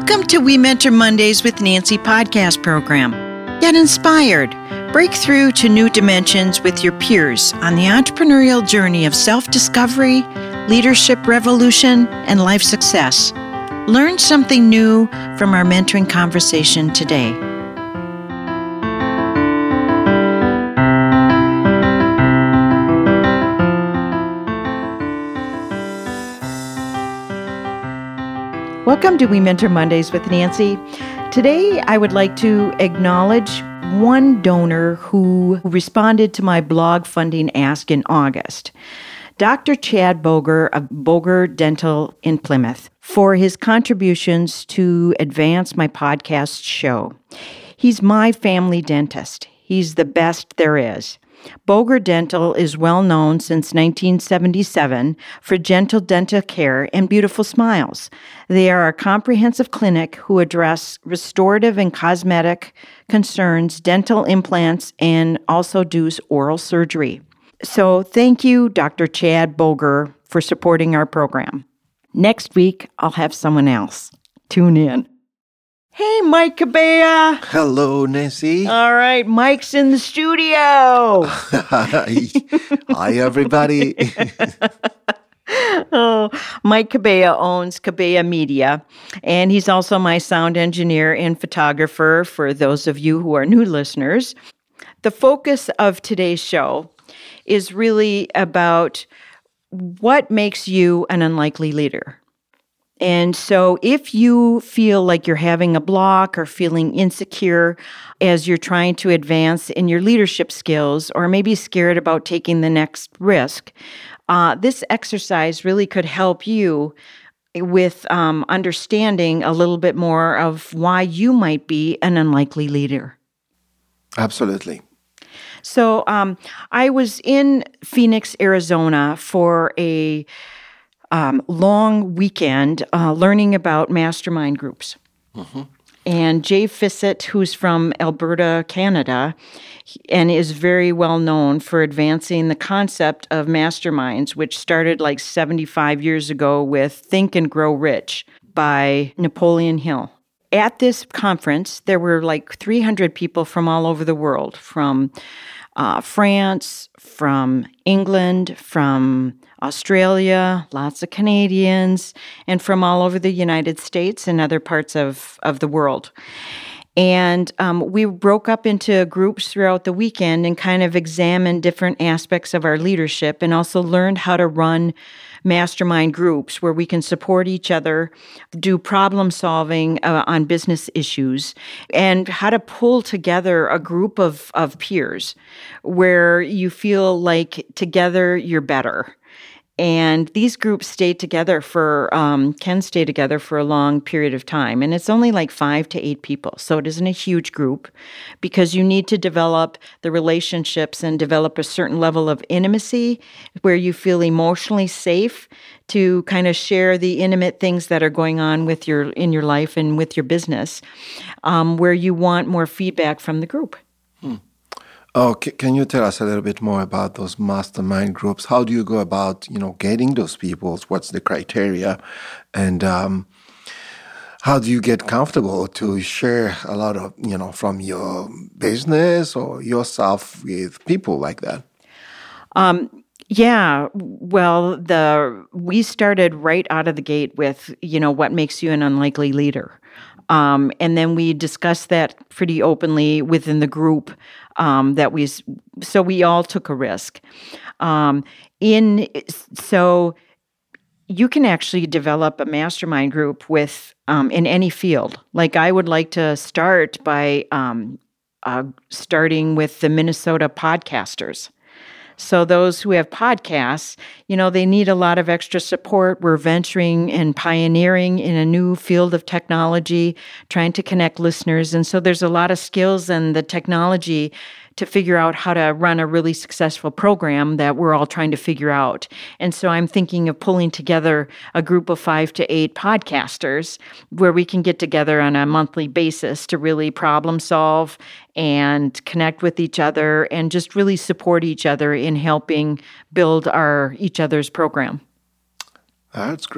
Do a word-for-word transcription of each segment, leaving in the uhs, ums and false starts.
Welcome to We Mentor Mondays with Nancy podcast program. Get inspired. Break through to new dimensions with your peers on the entrepreneurial journey of self-discovery, leadership revolution, and life success. Learn something new from our mentoring conversation today. Welcome to We Mentor Mondays with Nancy. Today, I would like to acknowledge one donor who responded to my blog funding ask in August, Doctor Chad Boger of Boger Dental in Plymouth, for his contributions to advance my podcast show. He's my family dentist. He's the best there is. Boger Dental is well known since nineteen seventy-seven for gentle dental care and beautiful smiles. They are a comprehensive clinic who address restorative and cosmetic concerns, dental implants, and also do oral surgery. So thank you, Doctor Chad Boger, for supporting our program. Next week, I'll have someone else. Tune in. Hey, Mike Cabea. Hello, Nancy. All right, Mike's in the studio. Hi. Hi, everybody. Oh, Mike Cabea owns Cabea Media, and he's also my sound engineer and photographer for those of you who are new listeners. The focus of today's show is really about what makes you an unlikely leader. And so if you feel like you're having a block or feeling insecure as you're trying to advance in your leadership skills, or maybe scared about taking the next risk, uh, this exercise really could help you with um, understanding a little bit more of why you might be an unlikely leader. Absolutely. So um, I was in Phoenix, Arizona for a Um, long weekend uh, learning about mastermind groups. Mm-hmm. And Jay Fissett, who's from Alberta, Canada, and is very well known for advancing the concept of masterminds, which started like seventy-five years ago with Think and Grow Rich by Napoleon Hill. At this conference, there were like three hundred people from all over the world, from uh, France, from England, from Australia, lots of Canadians, and from all over the United States and other parts of, of the world. And um, we broke up into groups throughout the weekend and kind of examined different aspects of our leadership, and also learned how to run mastermind groups where we can support each other, do problem solving uh, on business issues, and how to pull together a group of, of peers where you feel like together you're better. And these groups stay together for, um, can stay together for a long period of time. And it's only like five to eight people. So it isn't a huge group, because you need to develop the relationships and develop a certain level of intimacy where you feel emotionally safe to kind of share the intimate things that are going on with your, in your life and with your business, um, where you want more feedback from the group. Hmm. Oh, c- can you tell us a little bit more about those mastermind groups? How do you go about, you know, getting those people? What's the criteria? And um, how do you get comfortable to share a lot of, you know, from your business or yourself with people like that? Um, yeah, well, the we started right out of the gate with, you know, what makes you an unlikely leader. Um, and then we discussed that pretty openly within the group. Um, that we, so we all took a risk. Um, in so you can actually develop a mastermind group with um, in any field. Like I would like to start by um, uh, starting with the Minnesota podcasters. So those who have podcasts, you know, they need a lot of extra support. We're venturing and pioneering in a new field of technology, trying to connect listeners. And so there's a lot of skills and the technology to figure out how to run a really successful program that we're all trying to figure out. And so I'm thinking of pulling together a group of five to eight podcasters where we can get together on a monthly basis to really problem solve and connect with each other and just really support each other in helping build our each other's program. That's great.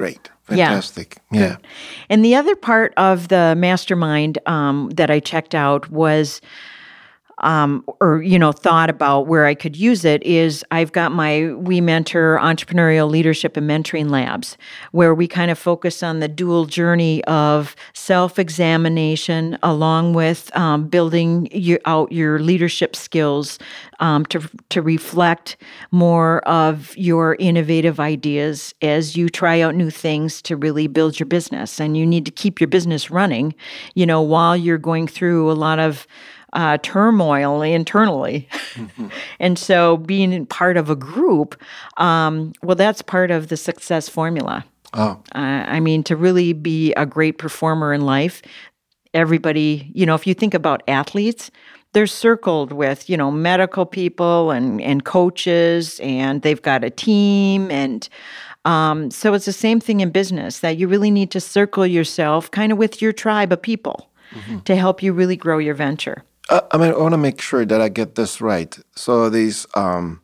Fantastic. Yeah. yeah. And the other part of the mastermind um, that I checked out was, um, or, you know, thought about where I could use it is I've got my We Mentor Entrepreneurial Leadership and Mentoring Labs, where we kind of focus on the dual journey of self-examination along with um, building you, out your leadership skills um, to, to reflect more of your innovative ideas as you try out new things to really build your business. And you need to keep your business running, you know, while you're going through a lot of Uh, turmoil internally. Mm-hmm. And so being part of a group, um, well, that's part of the success formula. Oh. Uh, I mean, to really be a great performer in life, everybody, you know, if you think about athletes, they're circled with, you know, medical people and, and coaches, and they've got a team. And um, so it's the same thing in business, that you really need to circle yourself kind of with your tribe of people mm-hmm. to help you really grow your venture. Uh, I mean, I want to make sure that I get this right. So this um,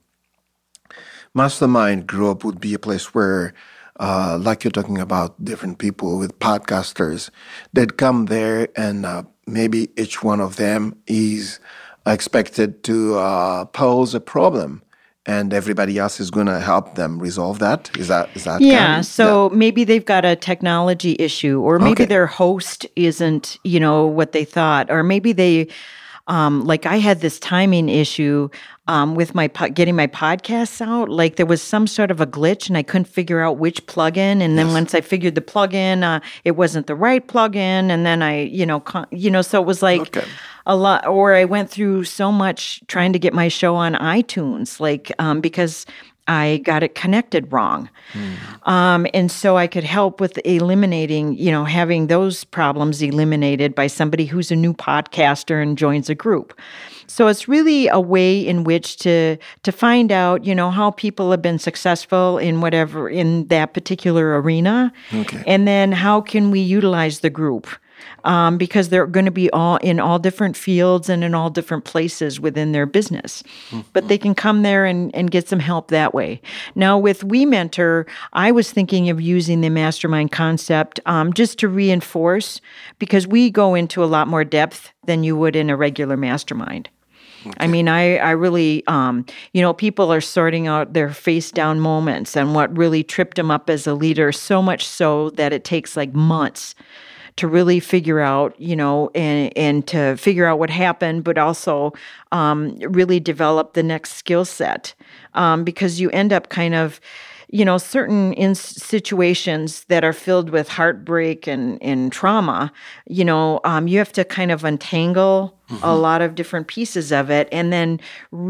mastermind group would be a place where, uh, like you're talking about, different people with podcasters that come there, and uh, maybe each one of them is expected to uh, pose a problem, and everybody else is going to help them resolve that. Is that is that? Yeah. Kind of, so yeah. maybe they've got a technology issue, or maybe Okay. their host isn't, you know, what they thought, or maybe they. Um, like I had this timing issue um, with my po- getting my podcasts out. Like there was some sort of a glitch, and I couldn't figure out which plugin. And then Yes. once I figured the plugin, uh, it wasn't the right plugin. And then I, you know, con- you know, so it was like Okay. a lot. Or I went through so much trying to get my show on iTunes, like um, because I got it connected wrong. Mm. Um, and so I could help with eliminating, you know, having those problems eliminated by somebody who's a new podcaster and joins a group. So it's really a way in which to to find out, you know, how people have been successful in whatever, in that particular arena. Okay. And then how can we utilize the group? Um, because they're going to be all in all different fields and in all different places within their business. Mm-hmm. But they can come there and, and get some help that way. Now, with We Mentor, I was thinking of using the mastermind concept um, just to reinforce, because we go into a lot more depth than you would in a regular mastermind. Okay. I mean, I, I really, um, you know, people are sorting out their face down moments and what really tripped them up as a leader, so much so that it takes like months to really figure out, you know, and, and to figure out what happened, but also um, really develop the next skill set. Um, because you end up kind of, you know, certain in situations that are filled with heartbreak and, and trauma, you know, um, you have to kind of untangle mm-hmm. a lot of different pieces of it and then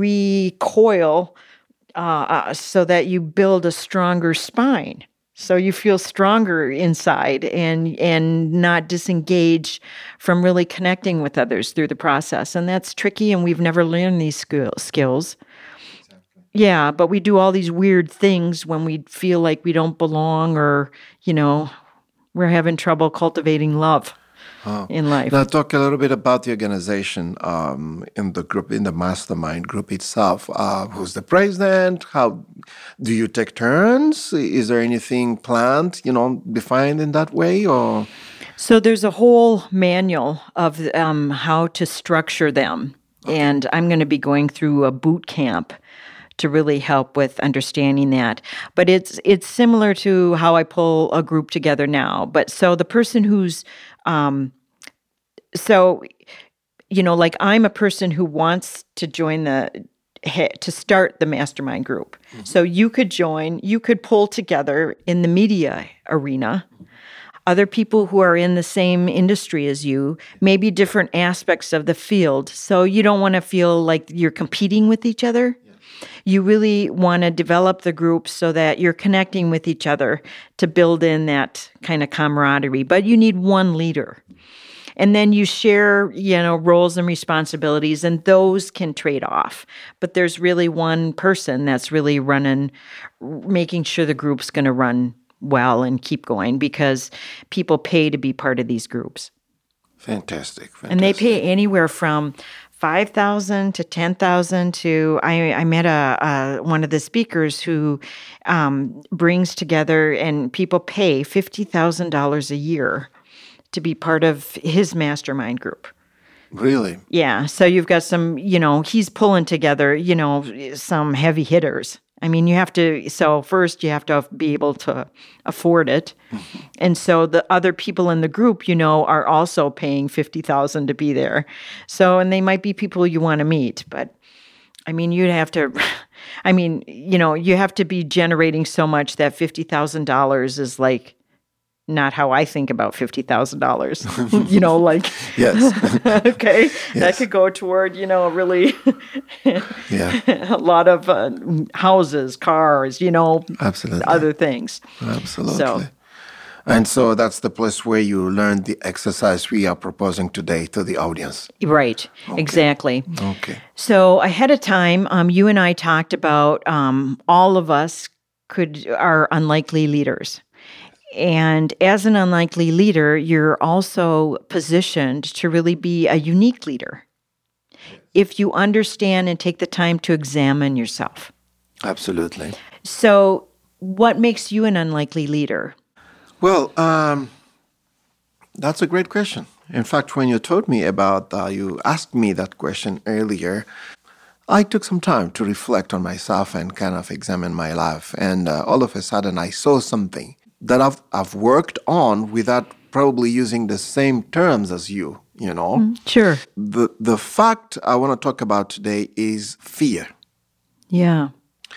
recoil uh, uh, so that you build a stronger spine. So you feel stronger inside and and not disengage from really connecting with others through the process. And that's tricky, and we've never learned these skill, skills. Exactly. Yeah, but we do all these weird things when we feel like we don't belong, or, you know, we're having trouble cultivating love oh. in life. Now, talk a little bit about the organization um, in the group, in the mastermind group itself. Uh, who's the president? How do you take turns? Is there anything planned, you know, defined in that way, or? So there's a whole manual of um, how to structure them, okay. and I'm going to be going through a boot camp to really help with understanding that. But it's it's similar to how I pull a group together now. But so the person who's um, so, you know, like I'm a person who wants to join the, to start the mastermind group. Mm-hmm. So you could join, you could pull together in the media arena, other people who are in the same industry as you, maybe different aspects of the field. So you don't want to feel like you're competing with each other. Yeah. You really want to develop the group so that you're connecting with each other to build in that kind of camaraderie. But you need one leader. And then you share, you know, roles and responsibilities, and those can trade off. But there's really one person that's really running, making sure the group's going to run well and keep going, because people pay to be part of these groups. Fantastic. Fantastic. And they pay anywhere from five thousand to ten thousand to I, I met a, a one of the speakers who um, brings together, and people pay fifty thousand dollars a year to be part of his mastermind group. Really? Yeah. So you've got some, you know, he's pulling together, you know, some heavy hitters. I mean, you have to, so first you have to be able to afford it. Mm-hmm. And so the other people in the group, you know, are also paying fifty thousand dollars to be there. So, and they might be people you want to meet, but I mean, you'd have to, I mean, you know, you have to be generating so much that fifty thousand dollars is like, not how I think about fifty thousand dollars, you know, like, yes. okay, yes. That could go toward, you know, really yeah. a lot of uh, houses, cars, you know, absolutely, other things. Absolutely. So, and so that's the place where you learn the exercise we are proposing today to the audience. Right, okay. Exactly. Okay. So ahead of time, um, you and I talked about um, all of us could are unlikely leaders. And as an unlikely leader, you're also positioned to really be a unique leader if you understand and take the time to examine yourself. Absolutely. So what makes you an unlikely leader? Well, um, that's a great question. In fact, when you told me about, uh, you asked me that question earlier, I took some time to reflect on myself and kind of examine my life. And uh, all of a sudden, I saw something that I've I've worked on without probably using the same terms as you, you know? Mm, sure. The the fact I want to talk about today is fear. Yeah.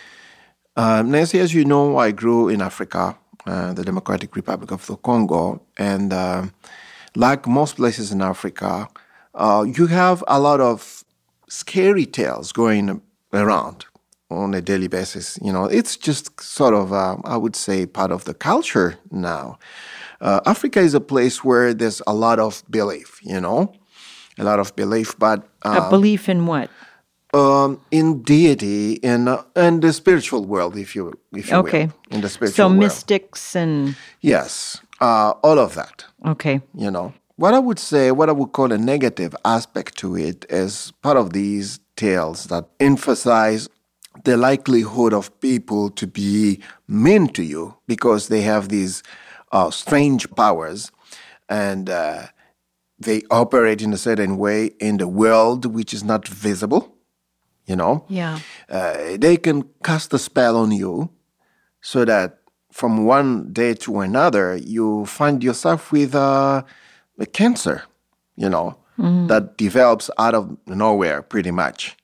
Uh, Nancy, as you know, I grew in Africa, uh, the Democratic Republic of the Congo, and uh, like most places in Africa, uh, you have a lot of scary tales going around on a daily basis. You know, it's just sort of, uh, I would say, part of the culture now. Uh, Africa is a place where there's a lot of belief, you know, a lot of belief, but... Uh, a belief in what? Um, in deity, in uh, in the spiritual world, if you if you okay. will, in the spiritual so world. So mystics and... Yes, uh, all of that. Okay. You know, what I would say, what I would call a negative aspect to it is part of these tales that emphasize the likelihood of people to be mean to you because they have these uh, strange powers and uh, they operate in a certain way in the world which is not visible, you know? Yeah. Uh, they can cast a spell on you so that from one day to another, you find yourself with uh, a cancer, you know, mm-hmm. that develops out of nowhere pretty much.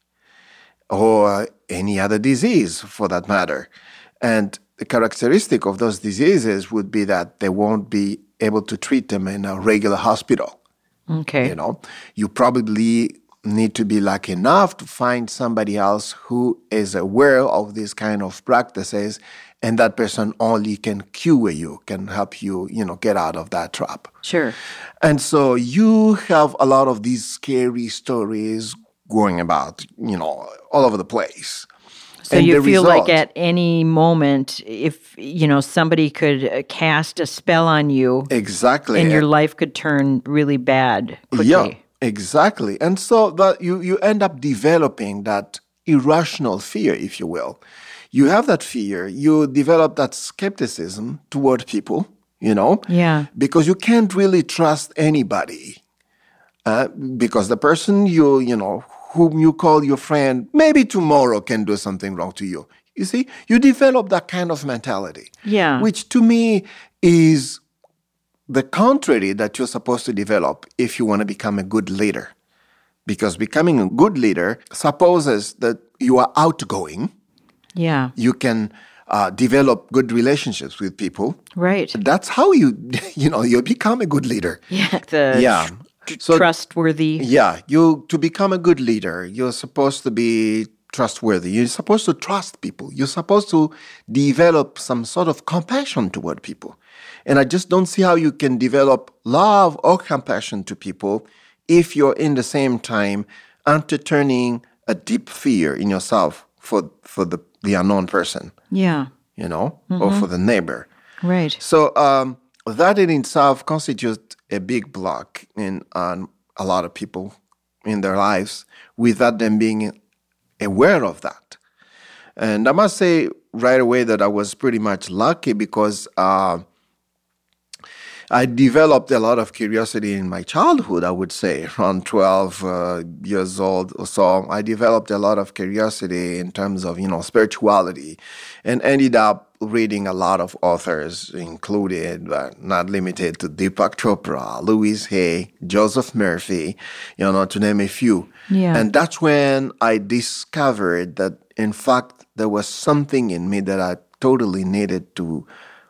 Or any other disease for that matter. And the characteristic of those diseases would be that they won't be able to treat them in a regular hospital. Okay. You know, you probably need to be lucky enough to find somebody else who is aware of these kind of practices, and that person only can cure you, can help you, you know, get out of that trap. Sure. And so you have a lot of these scary stories going about, you know, all over the place. So and you feel result, like at any moment, if, you know, somebody could cast a spell on you. Exactly. And your life could turn really bad quickly. Yeah, exactly. And so that you, you end up developing that irrational fear, if you will. You have that fear, you develop that skepticism toward people, you know. Yeah. Because you can't really trust anybody. Uh, because the person you, you know, whom you call your friend, maybe tomorrow can do something wrong to you. You see, you develop that kind of mentality. Yeah. Which to me is the contrary that you're supposed to develop if you want to become a good leader. Because becoming a good leader supposes that you are outgoing. Yeah. You can uh, develop good relationships with people. Right. That's how you, you know, you become a good leader. Yeah. The yeah. So, trustworthy. Yeah, you to become a good leader, you're supposed to be trustworthy. You're supposed to trust people. You're supposed to develop some sort of compassion toward people. And I just don't see how you can develop love or compassion to people if you're in the same time entertaining a deep fear in yourself for for the, the unknown person. Yeah. You know, mm-hmm. or for the neighbor. Right. So um, that in itself constitutes a big block in on a lot of people in their lives without them being aware of that. And I must say right away that I was pretty much lucky because uh, I developed a lot of curiosity in my childhood, I would say, around twelve uh, years old or so. I developed a lot of curiosity in terms of, you know, spirituality, and ended up reading a lot of authors, included, but not limited to Deepak Chopra, Louise Hay, Joseph Murphy, you know, to name a few. Yeah. And that's when I discovered that, in fact, there was something in me that I totally needed to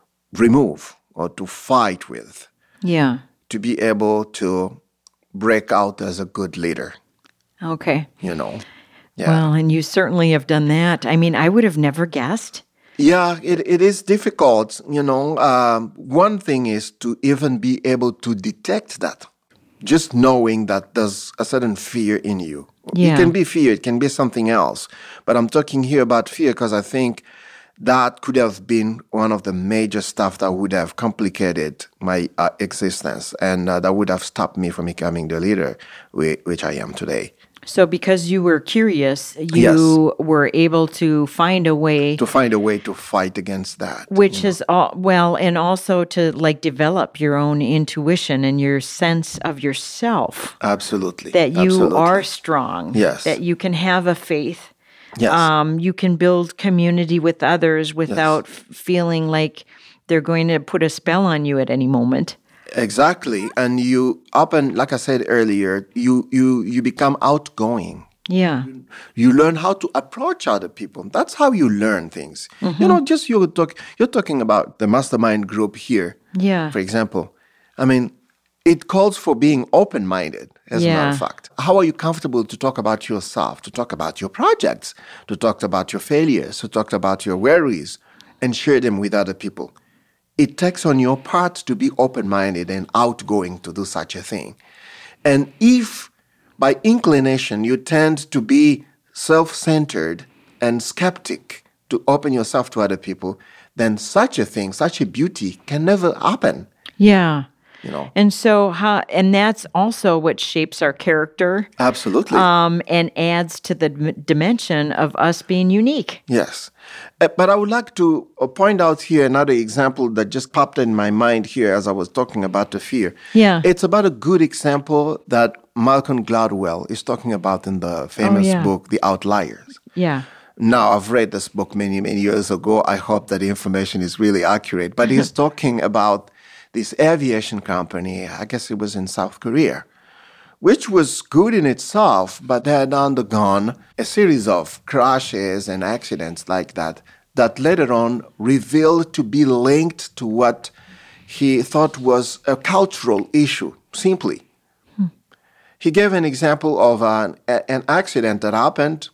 remove or to fight with, Yeah. to be able to break out as a good leader, Okay. you know. Yeah. Well, and you certainly have done that. I mean, I would have never guessed. Yeah, it, it is difficult, you know. Um, one thing is to even be able to detect that. Just knowing that there's a certain fear in you. Yeah. It can be fear, it can be something else. But I'm talking here about fear because I think that could have been one of the major stuff that would have complicated my uh, existence, and uh, that would have stopped me from becoming the leader whi- which I am today. So because you were curious, you were able to find a way, To find a way to fight against that. which is all well, and also to like develop your own intuition and your sense of yourself, Absolutely. that you Absolutely. are strong, Yes. that you can have a faith, Yes. um, you can build community with others without f- feeling like they're going to put a spell on you at any moment. Exactly. And you up and like I said earlier, you you you become outgoing. Yeah. You learn how to approach other people. That's how you learn things. Mm-hmm. You know, just you talk you're talking about the mastermind group here. Yeah. For example. I mean, it calls for being open-minded, as a matter Yeah. of fact. How are you comfortable to talk about yourself, to talk about your projects, to talk about your failures, to talk about your worries, and share them with other people? It takes on your part to be open-minded and outgoing to do such a thing. And if by inclination you tend to be self-centered and skeptic, to open yourself to other people, then such a thing, such a beauty can never happen, Yeah. you know. And so how and that's also what shapes our character. Absolutely. Um, and adds to the d- dimension of us being unique. Yes. Uh, but I would like to uh, point out here another example that just popped in my mind here as I was talking about the fear. Yeah. It's about a good example that Malcolm Gladwell is talking about in the famous yeah. book, The Outliers. Yeah. Now, I've read this book many, many years ago. I hope that the information is really accurate. But he's talking about this aviation company, I guess it was in South Korea, which was good in itself, but had undergone a series of crashes and accidents like that, that later on revealed to be linked to what he thought was a cultural issue, simply. Hmm. He gave an example of an, an accident that happened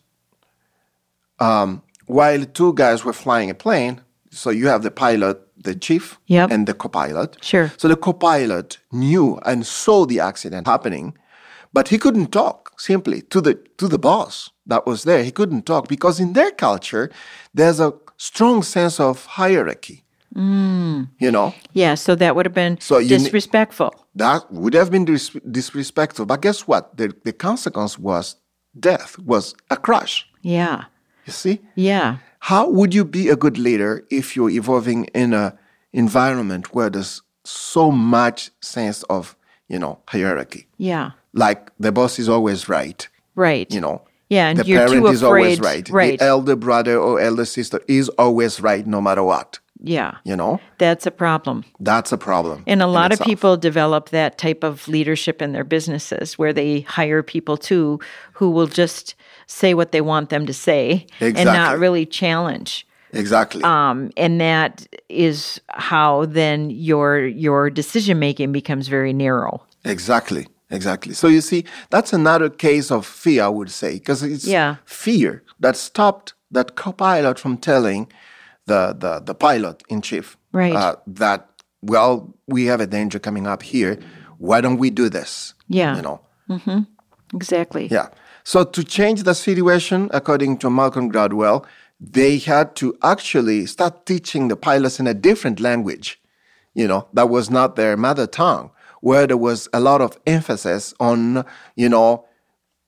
um, while two guys were flying a plane. So you have the pilot, the chief, Yep. and the co-pilot. Sure. So the co-pilot knew and saw the accident happening, but he couldn't talk simply to the to the boss that was there. He couldn't talk because in their culture, there's a strong sense of hierarchy. Mm. You know, Yeah, so that would have been So you ne- disrespectful. that would have been dis- disrespectful. But guess what? The, the consequence was death, was a crash. Yeah. You see? Yeah. How would you be a good leader if you're evolving in an environment where there's so much sense of, you know, hierarchy? Yeah. Like the boss is always right, Right. you know. Yeah, and the you're parent too is always afraid- right. right. The elder brother or elder sister is always right no matter what, Yeah. you know. That's a problem. That's a problem. And a in lot of itself. people develop that type of leadership in their businesses where they hire people too who will just say what they want them to say and not Exactly. really challenge. Exactly. Um, and that is how then your your decision making becomes very narrow. Exactly, exactly. So you see, that's another case of fear, I would say, because it's Yeah. fear that stopped that co-pilot from telling the the, the pilot in chief Right. uh, that, well, we have a danger coming up here. Why don't we do this? Yeah. You know. Exactly. Yeah. So to change the situation, according to Malcolm Gladwell, they had to actually start teaching the pilots in a different language, you know, that was not their mother tongue, where there was a lot of emphasis on, you know,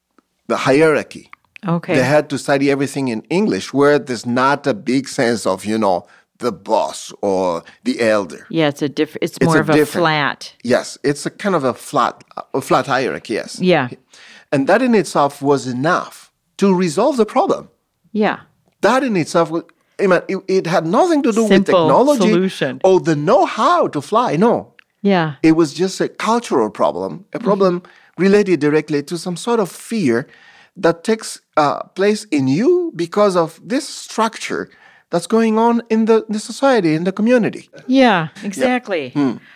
the hierarchy. Okay. They had to study everything in English, where there's not a big sense of, you know, the boss or the elder. Yeah, it's a diff- It's more It's a of a different- flat. Yes, it's a kind of a flat, a flat hierarchy. Yes. Yeah. And that in itself was enough to resolve the problem. Yeah. That in itself was, I mean, it, it had nothing to do with Simple technology solution. or the know-how to fly. No, Yeah. it was just a cultural problem, a problem related directly to some sort of fear that takes uh, place in you because of this structure that's going on in the, the society, in the community. Yeah, exactly.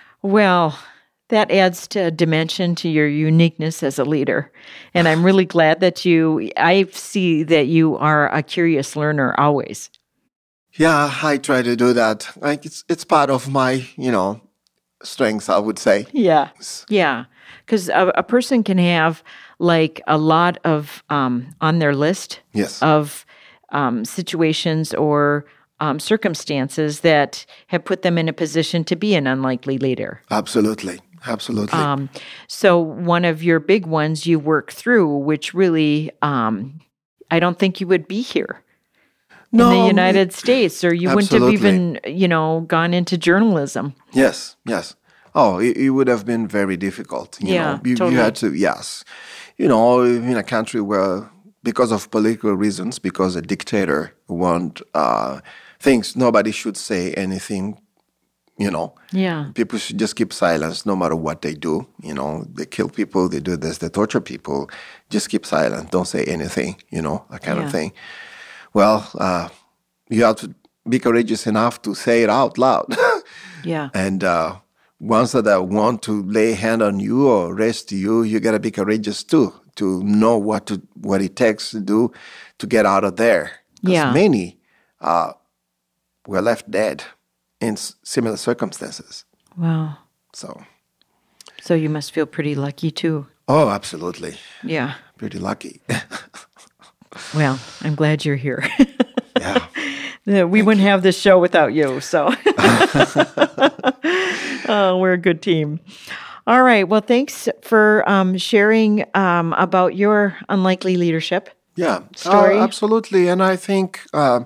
Well, that adds to a dimension to your uniqueness as a leader. And I'm really glad that you, I see that you are a curious learner always. Yeah, I try to do that. Like it's it's part of my, you know, strengths, I would say. Yeah. Yeah. Because a, a person can have like a lot of um, on their list Yes. of um, situations or um, circumstances that have put them in a position to be an unlikely leader. Absolutely. Absolutely. Um, so one of your big ones you work through, which really, um, I don't think you would be here no, in the United States, or you wouldn't have Absolutely. even, you know, gone into journalism. Yes, yes. Oh, it, it would have been very difficult. You Yeah, know, you, totally. you had to, yes. You know, in a country where, because of political reasons, because a dictator want uh, things, nobody should say anything, you know. Yeah. People should just keep silence no matter what they do. You know, they kill people, they do this, they torture people. Just keep silent. Don't say anything, you know, that kind Yeah. of thing. Well, uh, you have to be courageous enough to say it out loud. Yeah. And uh, ones that uh, want to lay hand on you or arrest you, you got to be courageous too, to know what to what it takes to do to get out of there. 'Cause Yeah. many uh, were left dead in s- similar circumstances. Wow. So, So you must feel pretty lucky too. oh, absolutely. Yeah. Pretty lucky. Well, I'm glad you're here. Yeah. Yeah, we wouldn't have this show without you. So oh, we're a good team. All right. Well, thanks for um, sharing um, about your unlikely leadership. Yeah, Story. Uh, absolutely. And I think um,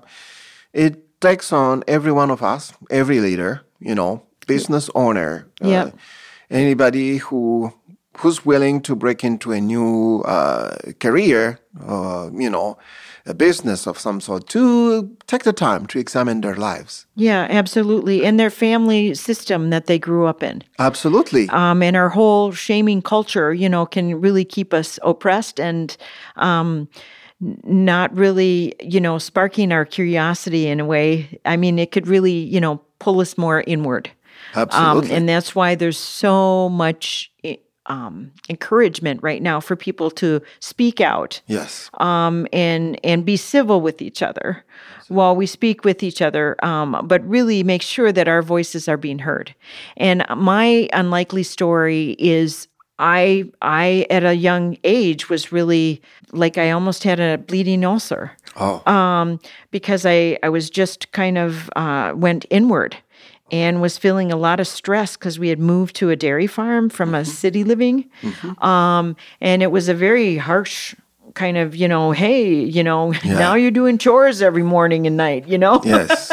it takes on every one of us, every leader, you know, business owner, Yeah. uh, anybody who who's willing to break into a new uh, career, uh, you know, a business of some sort, to take the time to examine their lives. Yeah, absolutely. And their family system that they grew up in. Absolutely. Um, and our whole shaming culture, you know, can really keep us oppressed and um, n- not really, you know, sparking our curiosity in a way. I mean, it could really, you know, pull us more inward. Absolutely. Um, and that's why there's so much i- um, encouragement right now for people to speak out yes. um, and and be civil with each other while we speak with each other, um, but really make sure that our voices are being heard. And my unlikely story is I I at a young age was really like I almost had a bleeding ulcer Oh. um, because I I was just kind of uh, went inward. And was feeling a lot of stress because we had moved to a dairy farm from a city living. Um, and it was a very harsh kind of, you know, hey, you know, Yeah. now you're doing chores every morning and night, you know? yes.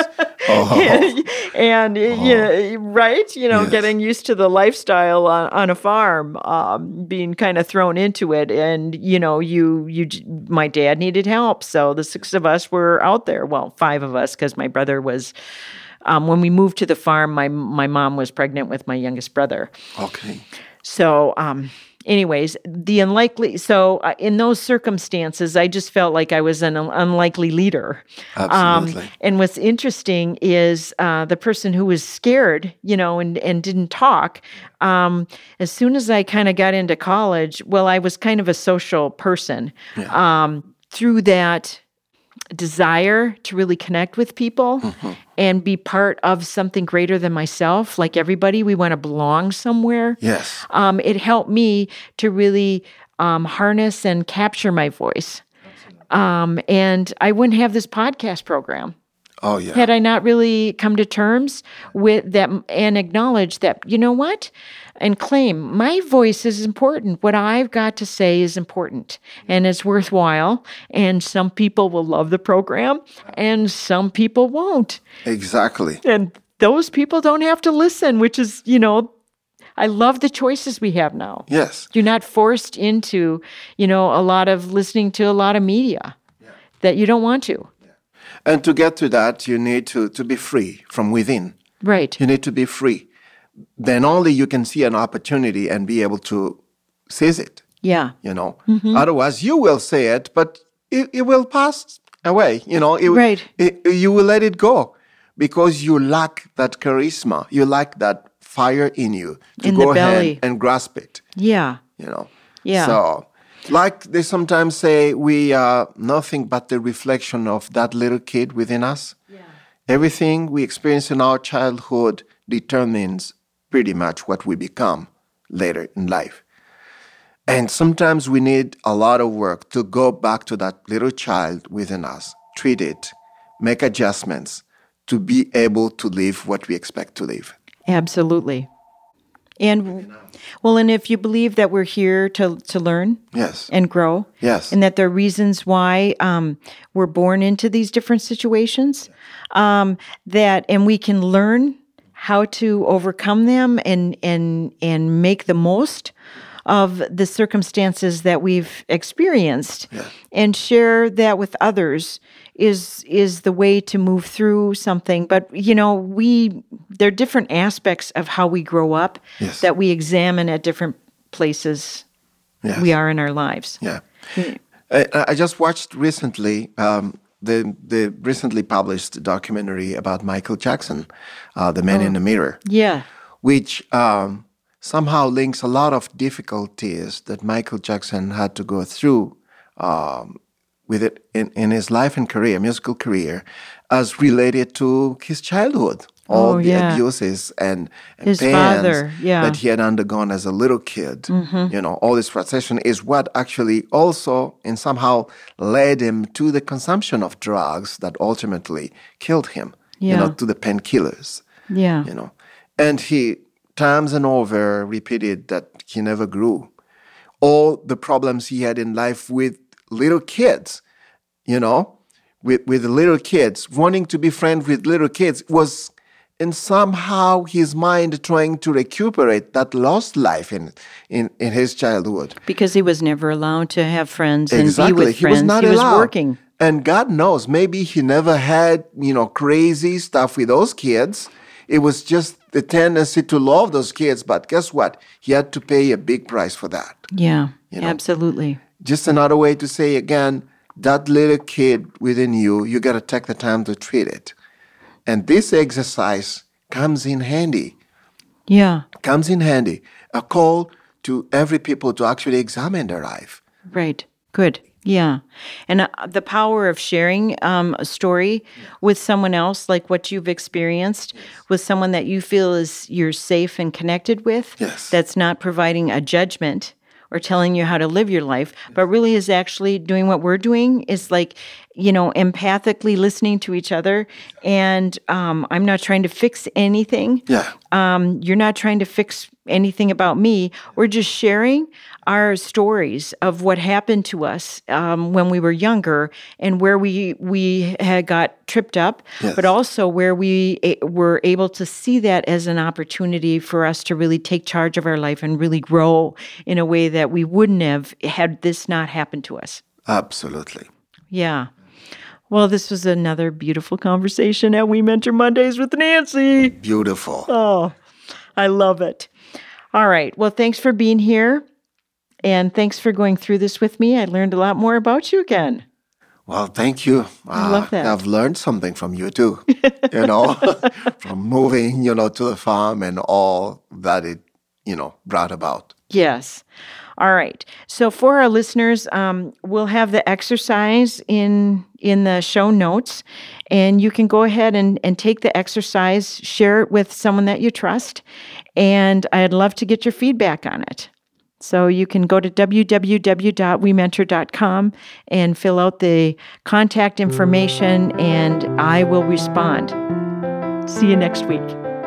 Oh. and, yeah, right? You know, Yes. getting used to the lifestyle on, on a farm, um, being kind of thrown into it. And, you know, you, you, j- my dad needed help. So the six of us were out there. Well, five of us, because my brother was... Um, when we moved to the farm, my my mom was pregnant with my youngest brother. Okay. So, um, anyways, the unlikely. So, uh, in those circumstances, I just felt like I was an un- unlikely leader. Absolutely. Um, and what's interesting is uh, the person who was scared, you know, and and didn't talk. Um, as soon as I kind of got into college, well, I was kind of a social person. Um, through that desire to really connect with people and be part of something greater than myself. Like everybody, we want to belong somewhere. Yes. Um, it helped me to really um, harness and capture my voice. Um, and I wouldn't have this podcast program. Oh, yeah. Had I not really come to terms with that and acknowledge that, you know what, and claim my voice is important. What I've got to say is important and it's worthwhile. And some people will love the program and some people won't. Exactly. And those people don't have to listen, which is, you know, I love the choices we have now. Yes. You're not forced into, you know, a lot of listening to a lot of media yeah. that you don't want to. And to get to that, you need to, to be free from within. Right. You need to be free. Then only you can see an opportunity and be able to seize it. Yeah. You know, mm-hmm. Otherwise you will say it, but it, it will pass away. You know, it, right. It, you will let it go because you lack that charisma. You lack that fire in you to in go the belly. ahead and grasp it. Yeah. You know. Yeah. So, like they sometimes say, we are nothing but the reflection of that little kid within us. Yeah. Everything we experience in our childhood determines pretty much what we become later in life. And sometimes we need a lot of work to go back to that little child within us, treat it, make adjustments to be able to live what we expect to live. Absolutely. And well, and if you believe that we're here to to learn, yes, and grow, yes, and that there are reasons why um, we're born into these different situations, um, that and we can learn how to overcome them and and and make the most of the circumstances that we've experienced, yeah. and share that with others is is the way to move through something. But you know, we there are different aspects of how we grow up yes. that we examine at different places yes. we are in our lives. Yeah, I, I just watched recently um, the the recently published documentary about Michael Jackson, uh, The Man oh. in the Mirror. Yeah, which um, somehow links a lot of difficulties that Michael Jackson had to go through um, with it in, in his life and career, musical career, as related to his childhood. All oh, the yeah. abuses and, and his pains father, yeah. that he had undergone as a little kid. Mm-hmm. You know, all this frustration is what actually also and somehow led him to the consumption of drugs that ultimately killed him, yeah. you know, to the painkillers. Yeah. You know, and he times and over repeated that he never grew. All the problems he had in life with little kids, you know, with, with little kids, wanting to be friends with little kids was, and somehow his mind trying to recuperate that lost life in, in, in his childhood. Because he was never allowed to have friends and exactly. be with he friends. Was not he allowed. was working. And God knows, maybe he never had, you know, crazy stuff with those kids. It was just the tendency to love those kids. But guess what? He had to pay a big price for that. Yeah, you know? Absolutely. Just another way to say, again, that little kid within you, you got to take the time to treat it. And this exercise comes in handy. Yeah. Comes in handy. A call to every people to actually examine their life. Right. Good. Yeah. And uh, the power of sharing um, a story yeah. with someone else, like what you've experienced, yes. with someone that you feel is you're safe and connected with, yes. that's not providing a judgment or telling you how to live your life, yes. but really is actually doing what we're doing, is like, you know, empathically listening to each other. And um, I'm not trying to fix anything. Yeah. Um, you're not trying to fix anything about me. We're just sharing our stories of what happened to us um, when we were younger and where we we had got tripped up, yes. but also where we a- were able to see that as an opportunity for us to really take charge of our life and really grow in a way that we wouldn't have had this not happened to us. Absolutely. Yeah. Well, this was another beautiful conversation at We Mentor Mondays with Nancy. Beautiful. Oh, I love it. All right. Well, thanks for being here. And thanks for going through this with me. I learned a lot more about you again. Well, thank you. I uh, love that. I've learned something from you too, you know, from moving, you know, to the farm and all that it, you know, brought about. Yes. All right. So for our listeners, um, we'll have the exercise in in the show notes, and you can go ahead and, and take the exercise, share it with someone that you trust, and I'd love to get your feedback on it. So you can go to w w w dot we mentor dot com and fill out the contact information, and I will respond. See you next week.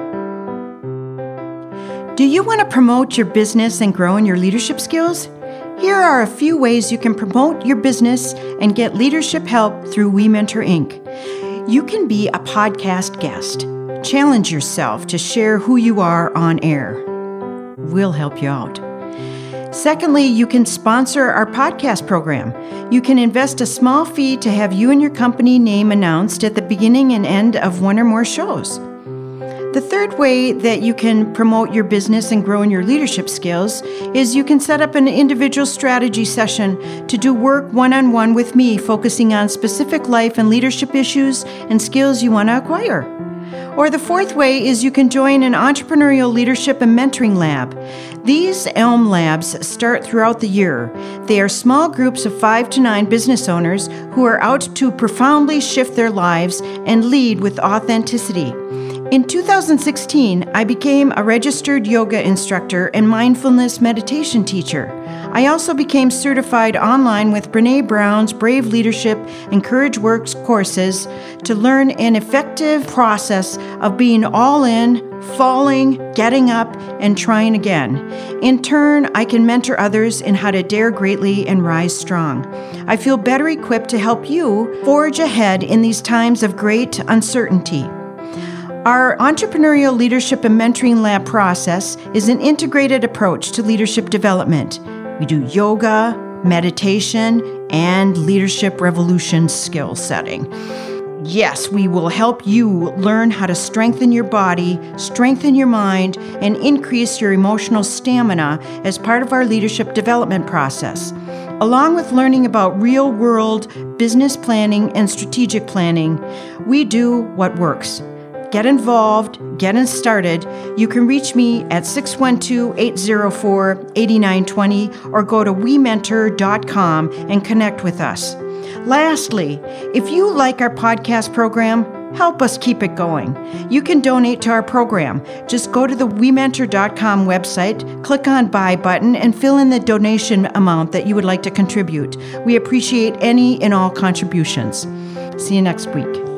Do you want to promote your business and grow in your leadership skills? Here are a few ways you can promote your business and get leadership help through We Mentor Incorporated. You can be a podcast guest. Challenge yourself to share who you are on air. We'll help you out. Secondly, you can sponsor our podcast program. You can invest a small fee to have you and your company name announced at the beginning and end of one or more shows. The third way that you can promote your business and grow in your leadership skills is you can set up an individual strategy session to do work one-on-one with me, focusing on specific life and leadership issues and skills you want to acquire. Or the fourth way is you can join an entrepreneurial leadership and mentoring lab. These ELM labs start throughout the year. They are small groups of five to nine business owners who are out to profoundly shift their lives and lead with authenticity. In two thousand sixteen, I became a registered yoga instructor and mindfulness meditation teacher. I also became certified online with Brené Brown's Brave Leadership and Courage Works courses to learn an effective process of being all in, falling, getting up, and trying again. In turn, I can mentor others in how to dare greatly and rise strong. I feel better equipped to help you forge ahead in these times of great uncertainty. Our entrepreneurial leadership and mentoring lab process is an integrated approach to leadership development. We do yoga, meditation, and leadership revolution skill setting. Yes, we will help you learn how to strengthen your body, strengthen your mind, and increase your emotional stamina as part of our leadership development process. Along with learning about real-world business planning and strategic planning, we do what works. Get involved, get it started. You can reach me at six one two, eight zero four, eight nine two zero or go to we mentor dot com and connect with us. Lastly, if you like our podcast program, help us keep it going. You can donate to our program. Just go to the we mentor dot com website, click on Buy button, and fill in the donation amount that you would like to contribute. We appreciate any and all contributions. See you next week.